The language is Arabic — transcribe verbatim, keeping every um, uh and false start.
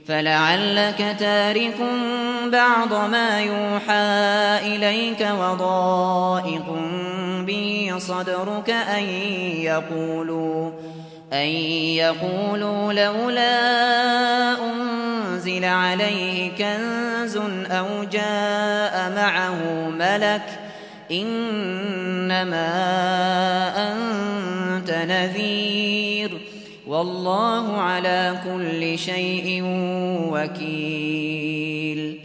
فلعلك تارك بعض ما يوحى إليك وضائق به صدرك أن يقولوا أن يقولوا لولا أنزل عليه كنز أو جاء معه ملك إنما أنت نذير والله على كل شيء وكيل.